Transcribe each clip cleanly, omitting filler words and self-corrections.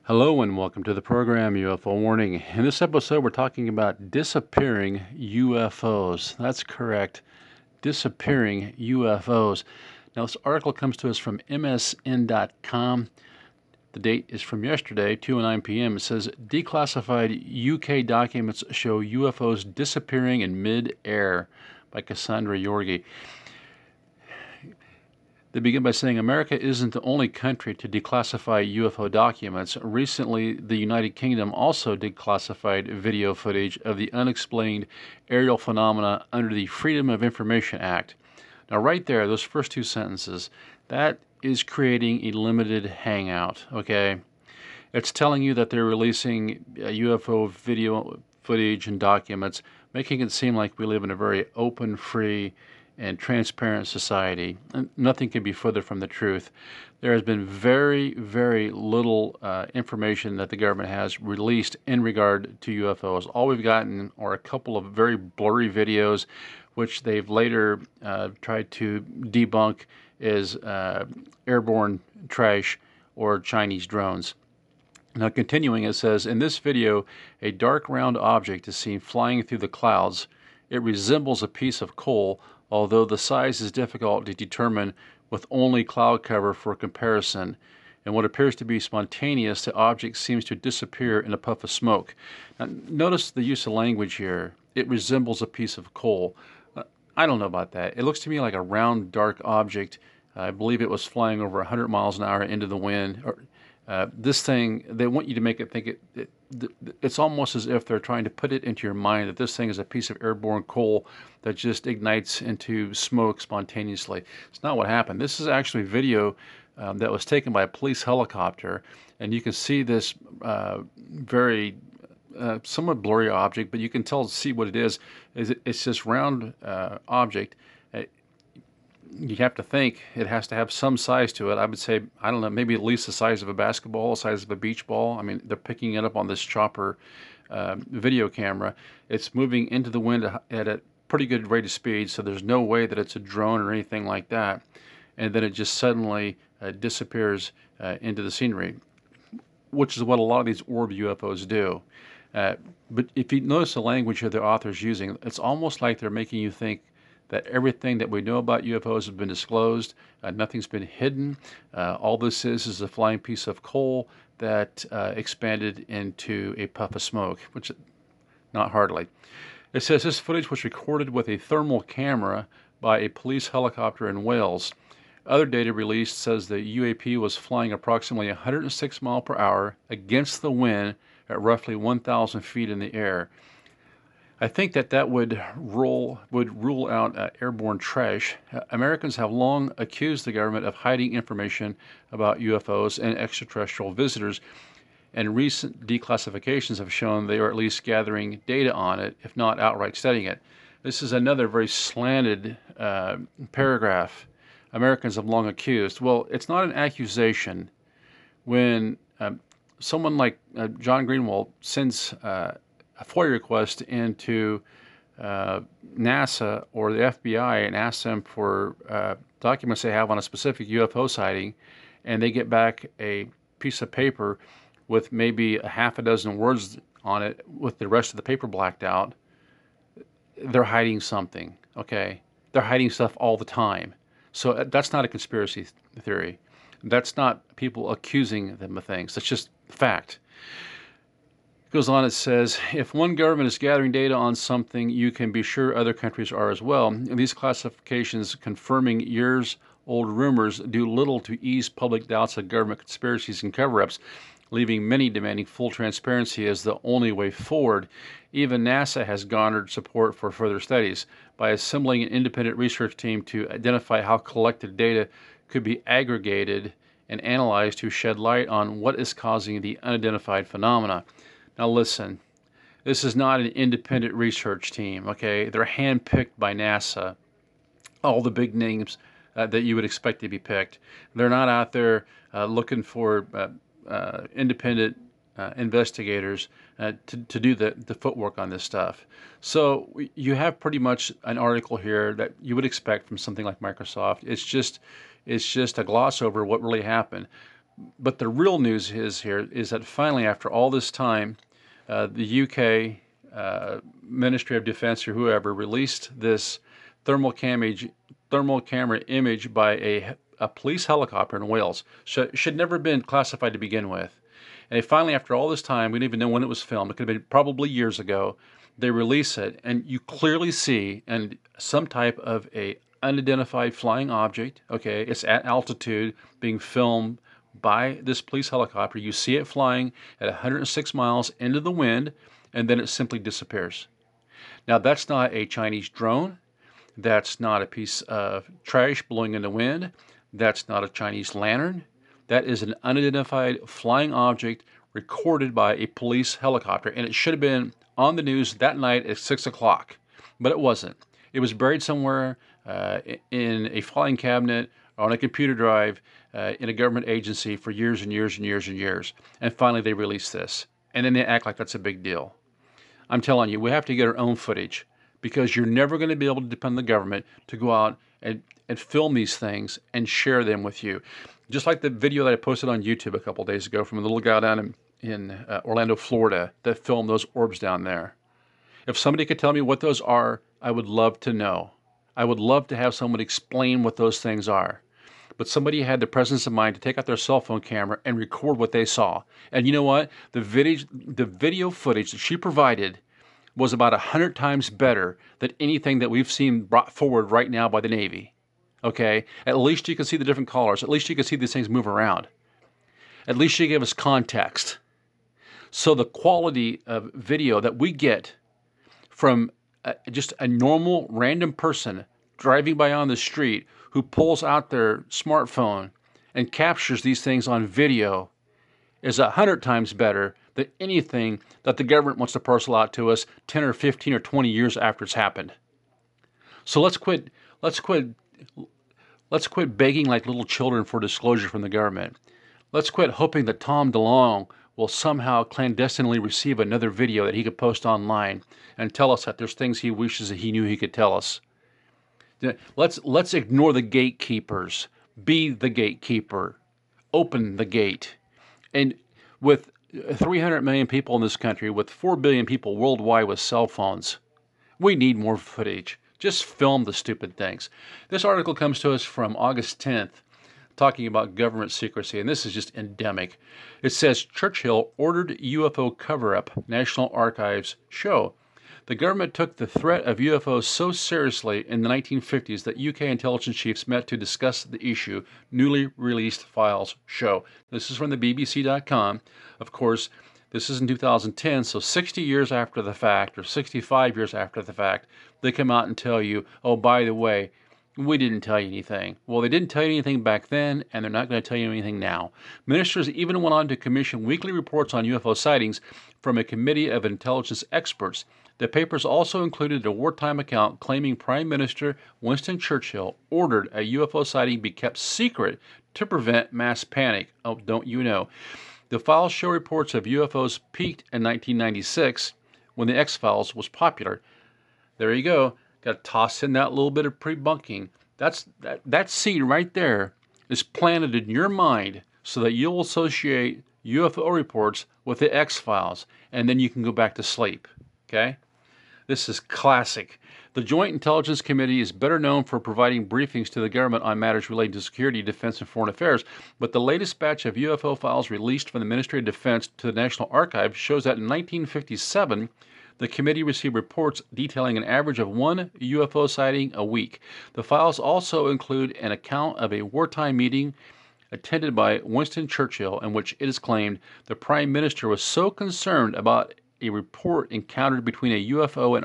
Hello and welcome to the program UFO Warning. In this episode, we're talking about disappearing UFOs. That's correct, disappearing UFOs. Now, this article comes to us from MSN.com. The date is from yesterday, 2:09 p.m. It says, declassified UK documents show UFOs disappearing in mid-air by Cassandra Yorgi. They begin by saying America isn't the only country to declassify UFO documents. Recently, the United Kingdom also declassified video footage of the unexplained aerial phenomena under the Freedom of Information Act. Now, right there, those first two sentences, that is creating a limited hangout, okay? It's telling you that they're releasing UFO video footage and documents, making it seem like we live in a very open, free, and transparent society. And nothing can be further from the truth. There has been very, very little information that the government has released in regard to UFOs. All we've gotten are a couple of very blurry videos, which they've later tried to debunk as airborne trash or Chinese drones. Now, continuing, it says, in this video, a dark round object is seen flying through the clouds. It resembles a piece of coal, although the size is difficult to determine with only cloud cover for comparison. And what appears to be spontaneous, the object seems to disappear in a puff of smoke. Now, notice the use of language here. It resembles a piece of coal. I don't know about that. It looks to me like a round, dark object. I believe it was flying over 100 miles an hour into the wind. This thing, they want you to make it think it's almost as if they're trying to put it into your mind that this thing is a piece of airborne coal that just ignites into smoke spontaneously. It's not what happened. This is actually video that was taken by a police helicopter, and you can see this very somewhat blurry object, but you can see what it is. It's this round object. You have to think it has to have some size to it. I would say, I don't know, maybe at least the size of a basketball, the size of a beach ball. I mean, they're picking it up on this chopper video camera. It's moving into the wind at a pretty good rate of speed, so there's no way that it's a drone or anything like that. And then it just suddenly disappears into the scenery, which is what a lot of these orb UFOs do. But if you notice the language that the author's using, it's almost like they're making you think that everything that we know about UFOs has been disclosed. Nothing's been hidden. All this is a flying piece of coal that expanded into a puff of smoke, which not hardly. It says this footage was recorded with a thermal camera by a police helicopter in Wales. Other data released says the UAP was flying approximately 106 miles per hour against the wind at roughly 1,000 feet in the air. I think that would rule out airborne trash. Americans have long accused the government of hiding information about UFOs and extraterrestrial visitors, and recent declassifications have shown they are at least gathering data on it, if not outright studying it. This is another very slanted paragraph. Americans have long accused. Well, it's not an accusation when someone like John Greenwald sends a FOIA request into NASA or the FBI and asks them for documents they have on a specific UFO sighting, and they get back a piece of paper with maybe a half a dozen words on it with the rest of the paper blacked out. They're hiding something, okay? They're hiding stuff all the time. So that's not a conspiracy theory. That's not people accusing them of things. That's just fact. It goes on, it says, if one government is gathering data on something, you can be sure other countries are as well. And these classifications confirming years-old rumors do little to ease public doubts of government conspiracies and cover-ups, leaving many demanding full transparency as the only way forward. Even NASA has garnered support for further studies by assembling an independent research team to identify how collected data could be aggregated and analyzed to shed light on what is causing the unidentified phenomena. Now listen, this is not an independent research team, okay? They're handpicked by NASA, all the big names that you would expect to be picked. They're not out there looking for independent investigators to do the footwork on this stuff. So you have pretty much an article here that you would expect from something like Microsoft. It's just a gloss over what really happened. But the real news is that finally, after all this time, the UK Ministry of Defense or whoever released this thermal camera image by a police helicopter in Wales. Should never have been classified to begin with. And finally, after all this time, we didn't even know when it was filmed. It could have been probably years ago. They release it, and you clearly see and some type of a unidentified flying object. Okay, it's at altitude being filmed by this police helicopter. You see it flying at 106 miles into the wind, and then it simply disappears. Now, that's not a Chinese drone. That's not a piece of trash blowing in the wind. That's not a Chinese lantern. That is an unidentified flying object recorded by a police helicopter, and it should have been on the news that night at 6 o'clock, but it wasn't. It was buried somewhere in a filing cabinet or on a computer drive in a government agency for years and years and years and years. And finally, they released this, and then they act like that's a big deal. I'm telling you, we have to get our own footage because you're never going to be able to depend on the government to go out and film these things and share them with you. Just like the video that I posted on YouTube a couple days ago from a little guy down in Orlando, Florida, that filmed those orbs down there. If somebody could tell me what those are, I would love to know. I would love to have someone explain what those things are. But somebody had the presence of mind to take out their cell phone camera and record what they saw. And you know what? The video footage that she provided was about 100 times better than anything that we've seen brought forward right now by the Navy. Okay? At least you can see the different colors. At least you can see these things move around. At least she gave us context. So the quality of video that we get from just a normal random person driving by on the street who pulls out their smartphone and captures these things on video is 100 times better than anything that the government wants to parcel out to us 10 or 15 or 20 years after it's happened. So let's quit begging like little children for disclosure from the government. Let's quit hoping that Tom DeLonge will somehow clandestinely receive another video that he could post online and tell us that there's things he wishes that he knew he could tell us. Let's ignore the gatekeepers. Be the gatekeeper. Open the gate. And with 300 million people in this country, with 4 billion people worldwide with cell phones, we need more footage. Just film the stupid things. This article comes to us from August 10th, talking about government secrecy, and this is just endemic. It says, Churchill ordered UFO cover-up, National Archives show. The government took the threat of UFOs so seriously in the 1950s that UK intelligence chiefs met to discuss the issue, newly released files show. This is from the BBC.com. Of course, this is in 2010, so 60 years after the fact, or 65 years after the fact, they come out and tell you, oh, by the way, we didn't tell you anything. Well, they didn't tell you anything back then, and they're not going to tell you anything now. Ministers even went on to commission weekly reports on UFO sightings from a committee of intelligence experts. The papers also included a wartime account claiming Prime Minister Winston Churchill ordered a UFO sighting be kept secret to prevent mass panic. Oh, don't you know? The files show reports of UFOs peaked in 1996 when the X-Files was popular. There you go. Got to toss in that little bit of pre-bunking. That seed right there is planted in your mind so that you'll associate UFO reports with the X-Files, and then you can go back to sleep. Okay? This is classic. The Joint Intelligence Committee is better known for providing briefings to the government on matters relating to security, defense, and foreign affairs, but the latest batch of UFO files released from the Ministry of Defense to the National Archives shows that in 1957, the committee received reports detailing an average of one UFO sighting a week. The files also include an account of a wartime meeting attended by Winston Churchill in which it is claimed the Prime Minister was so concerned about a report encountered between a UFO and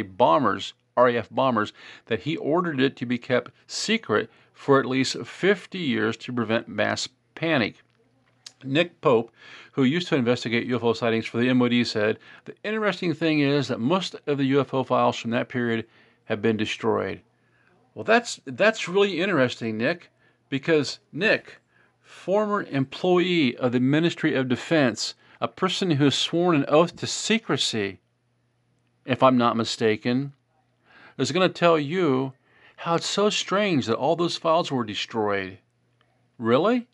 RAF bombers that he ordered it to be kept secret for at least 50 years to prevent mass panic. Nick Pope, who used to investigate UFO sightings for the MOD, said, the interesting thing is that most of the UFO files from that period have been destroyed. Well, that's really interesting, Nick, because Nick, former employee of the Ministry of Defense, a person who has sworn an oath to secrecy, if I'm not mistaken, is going to tell you how it's so strange that all those files were destroyed. Really?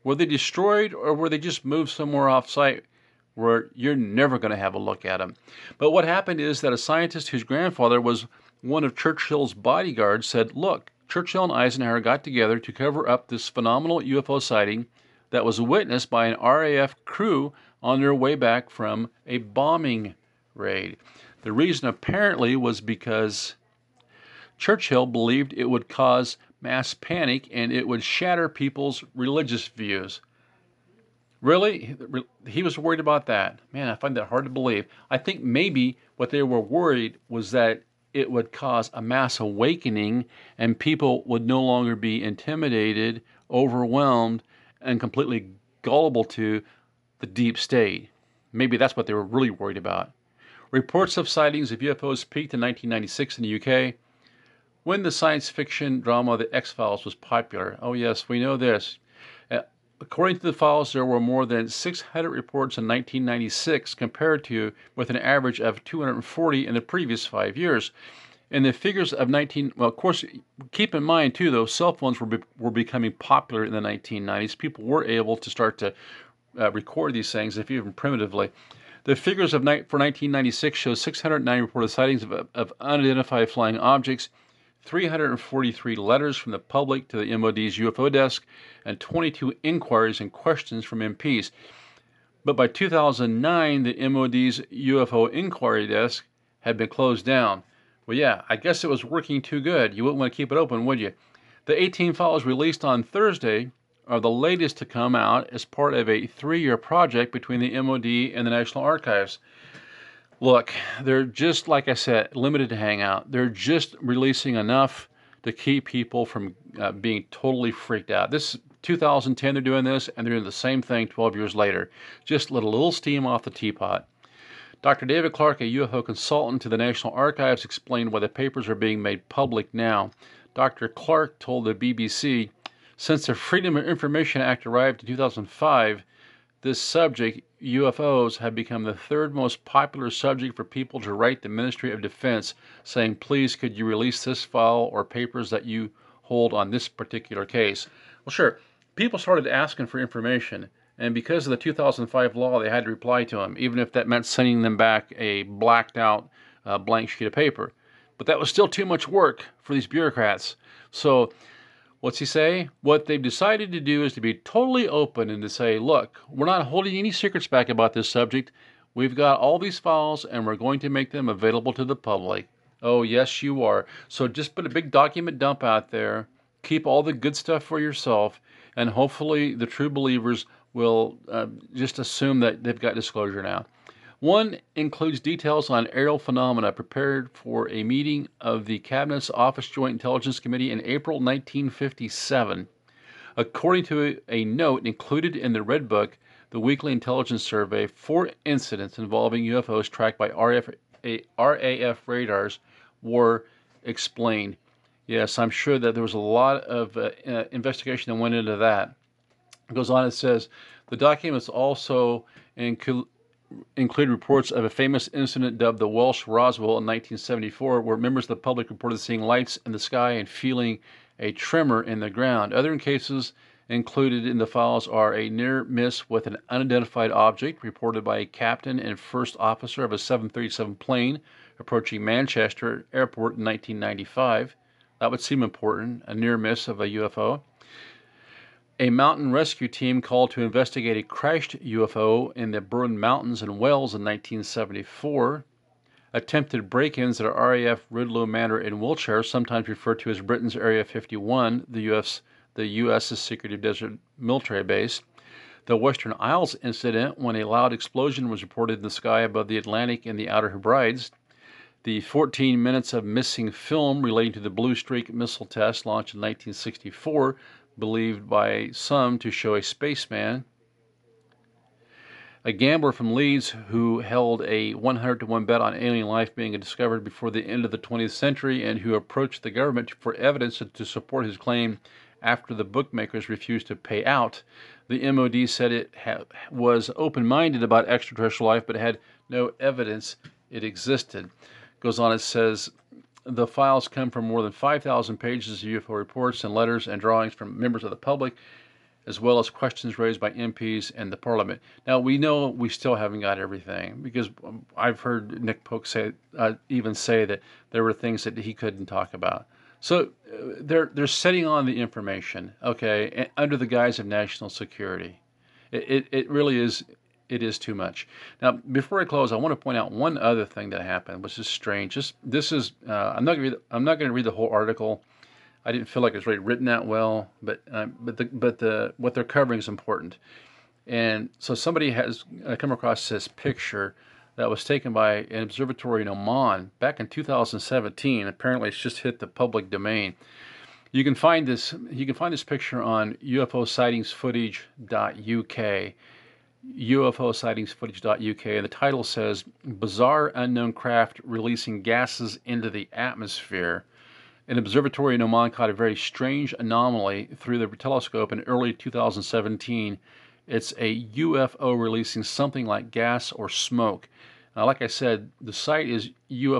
Were they destroyed or were they just moved somewhere off site where you're never going to have a look at them? But what happened is that a scientist whose grandfather was one of Churchill's bodyguards said, look, Churchill and Eisenhower got together to cover up this phenomenal UFO sighting that was witnessed by an RAF crew on their way back from a bombing raid. The reason apparently was because Churchill believed it would cause mass panic and it would shatter people's religious views. Really? He was worried about that. Man, I find that hard to believe. I think maybe what they were worried was that it would cause a mass awakening and people would no longer be intimidated, overwhelmed, and completely gullible to the deep state. Maybe that's what they were really worried about. Reports of sightings of UFOs peaked in 1996 in the UK when the science fiction drama The X-Files was popular. Oh yes, we know this. According to the files, there were more than 600 reports in 1996 compared to with an average of 240 in the previous 5 years. And the figures of well, of course, keep in mind too, though, cell phones were becoming popular in the 1990s. People were able to start to record these things, if even primitively. The figures for 1996 show 609 reported sightings of unidentified flying objects, 343 letters from the public to the MOD's UFO desk, and 22 inquiries and questions from MPs. But by 2009, the MOD's UFO inquiry desk had been closed down. Well, yeah, I guess it was working too good. You wouldn't want to keep it open, would you? The 18 files released on Thursday are the latest to come out as part of a 3-year project between the MOD and the National Archives. Look, they're just, like I said, limited to hangout. They're just releasing enough to keep people from being totally freaked out. This 2010 they're doing this, and they're doing the same thing 12 years later. Just let a little steam off the teapot. Dr. David Clark, a UFO consultant to the National Archives, explained why the papers are being made public now. Dr. Clark told the BBC, since the Freedom of Information Act arrived in 2005, this subject, UFOs, have become the third most popular subject for people to write the Ministry of Defense, saying, please, could you release this file or papers that you hold on this particular case? Well, sure. People started asking for information, and because of the 2005 law, they had to reply to them, even if that meant sending them back a blacked out blank sheet of paper. But that was still too much work for these bureaucrats. So what's he say? What they've decided to do is to be totally open and to say, look, we're not holding any secrets back about this subject. We've got all these files and we're going to make them available to the public. Oh, yes, you are. So just put a big document dump out there. Keep all the good stuff for yourself. And hopefully the true believers will just assume that they've got disclosure now. One includes details on aerial phenomena prepared for a meeting of the Cabinet's Office Joint Intelligence Committee in April 1957. According to a note included in the Red Book, the Weekly Intelligence Survey, 4 incidents involving UFOs tracked by RAF radars were explained. Yes, I'm sure that there was a lot of investigation that went into that. It goes on, it says, the documents also include reports of a famous incident dubbed the Welsh Roswell in 1974, where members of the public reported seeing lights in the sky and feeling a tremor in the ground. Other cases included in the files are a near miss with an unidentified object reported by a captain and first officer of a 737 plane approaching Manchester Airport in 1995. That would seem important, a near miss of a UFO. A mountain rescue team called to investigate a crashed UFO in the Burren Mountains in Wales in 1974. Attempted break-ins at RAF Ridlow Manor in Wiltshire, sometimes referred to as Britain's Area 51, the U.S.'s secretive desert military base. The Western Isles incident, when a loud explosion was reported in the sky above the Atlantic in the Outer Hebrides. The 14 minutes of missing film relating to the Blue Streak missile test launched in 1964, believed by some to show a spaceman. A gambler from Leeds who held a 100-to-1 bet on alien life being discovered before the end of the 20th century and who approached the government for evidence to support his claim after the bookmakers refused to pay out. The MOD said it was open-minded about extraterrestrial life but had no evidence it existed. Goes on, it says, the files come from more than 5,000 pages of UFO reports and letters and drawings from members of the public as well as questions raised by MPs and the parliament. Now, we know we still haven't got everything because I've heard Nick Polk even say that there were things that he couldn't talk about. So they're sitting on the information, okay, under the guise of national security. It really is. It is too much. Now, before I close, I want to point out one other thing that happened, which is strange. This is I'm not going to read the whole article. I didn't feel like it was really written that well, but what they're covering is important. And so somebody has come across this picture that was taken by an observatory in Oman back in 2017. Apparently, it's just hit the public domain. You can find this picture on UFOsightings.footage.uk. UFOsightings.footage.uk, and the title says "Bizarre Unknown Craft Releasing Gases into the Atmosphere." An observatory in Oman caught a very strange anomaly through the telescope in early 2017. It's a UFO releasing something like gas or smoke. Like I said, the site is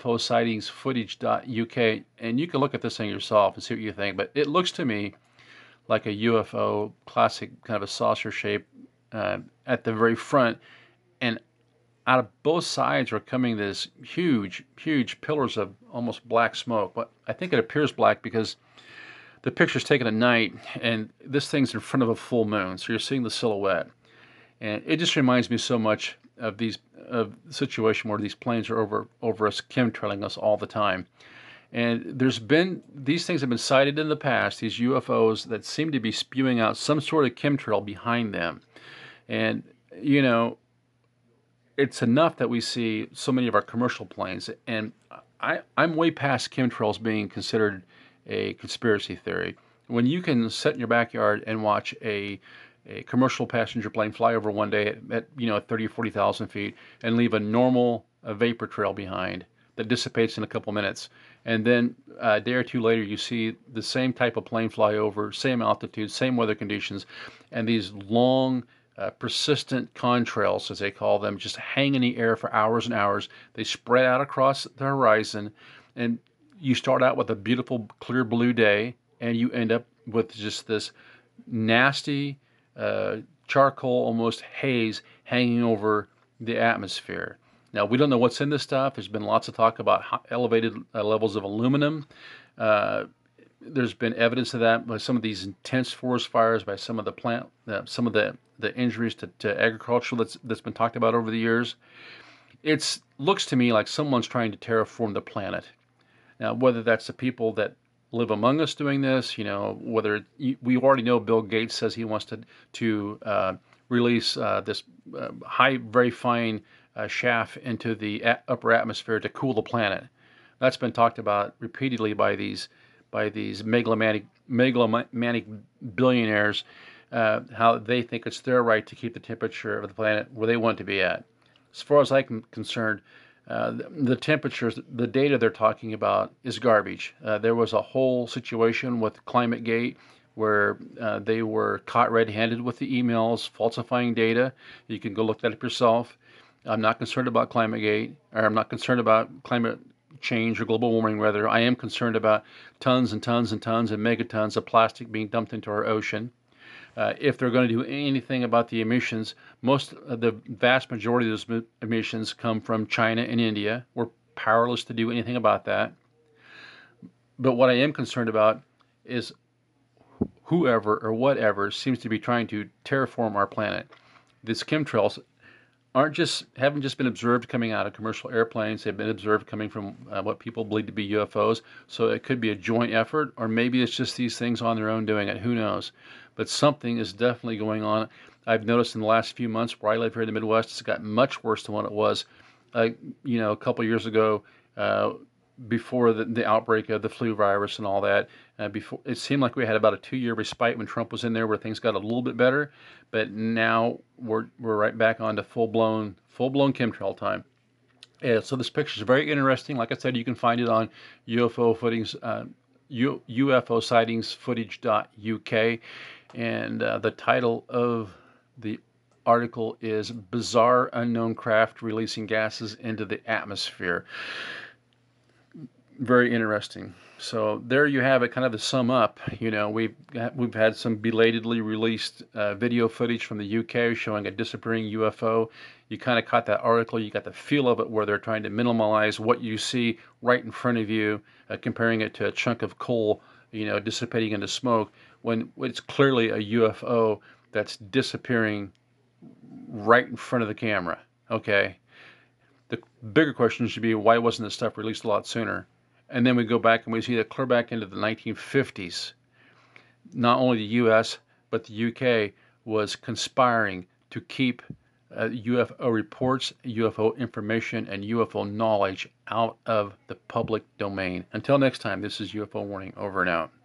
UFOsightings.footage.uk, and you can look at this thing yourself and see what you think. But it looks to me like a UFO, classic kind of a saucer shape at the very front, and out of both sides are coming this huge, huge pillars of almost black smoke. But I think it appears black because the picture's taken at night, and this thing's in front of a full moon, so you're seeing the silhouette. And it just reminds me so much of the situation where these planes are over us, chemtrailing us all the time. And these things have been sighted in the past, these UFOs that seem to be spewing out some sort of chemtrail behind them. And, you know, it's enough that we see so many of our commercial planes. And I'm way past chemtrails being considered a conspiracy theory. When you can sit in your backyard and watch a commercial passenger plane fly over one day at 30 or 40,000 feet and leave a normal vapor trail behind that dissipates in a couple minutes. And then a day or two later, you see the same type of plane fly over, same altitude, same weather conditions, and these long, persistent contrails, as they call them, just hang in the air for hours and hours. They spread out across the horizon, and you start out with a beautiful, clear blue day, and you end up with just this nasty, charcoal, almost haze hanging over the atmosphere. Now, we don't know what's in this stuff. There's been lots of talk about elevated levels of aluminum. There's been evidence of that by some of these intense forest fires, by some of the injuries to agriculture that's been talked about over the years. It looks to me like someone's trying to terraform the planet. Now, whether that's the people that live among us doing this, whether we already know Bill Gates says he wants to release this very fine chaff into the upper atmosphere to cool the planet. That's been talked about repeatedly by these megalomaniac billionaires, how they think it's their right to keep the temperature of the planet where they want it to be at. As far as I'm concerned, the temperatures, the data they're talking about is garbage. There was a whole situation with ClimateGate where they were caught red-handed with the emails, falsifying data. You can go look that up yourself. I'm not concerned about ClimateGate, or I'm not concerned about climate change or global warming. Rather, I am concerned about tons and tons and tons and megatons of plastic being dumped into our ocean. If they're going to do anything about the emissions, the vast majority of those emissions come from China and India. We're powerless to do anything about that. But what I am concerned about is whoever or whatever seems to be trying to terraform our planet. These chemtrails haven't just been observed coming out of commercial airplanes. They've been observed coming from what people believe to be UFOs. So it could be a joint effort, or maybe it's just these things on their own doing it. Who knows? But something is definitely going on. I've noticed in the last few months where I live here in the Midwest, it's gotten much worse than what it was, a couple years ago, before the outbreak of the flu virus and all that. Before, it seemed like we had about a 2-year respite when Trump was in there, where things got a little bit better. But now we're right back on to full blown chemtrail time. Yeah, so this picture is very interesting. Like I said, you can find it on UFO sightings footage.uk, and the title of the article is "Bizarre Unknown Craft Releasing Gases into the Atmosphere." Very interesting. So there you have it, kind of to sum up. We've had some belatedly released video footage from the UK showing a disappearing UFO. You kind of caught that article. You got the feel of it, where they're trying to minimalize what you see right in front of you, comparing it to a chunk of coal, dissipating into smoke, when it's clearly a UFO that's disappearing right in front of the camera. Okay. The bigger question should be, why wasn't this stuff released a lot sooner? And then we go back and we see that clear back into the 1950s. Not only the US, but the UK was conspiring to keep UFO reports, UFO information, and UFO knowledge out of the public domain. Until next time, this is UFO Warning, over and out.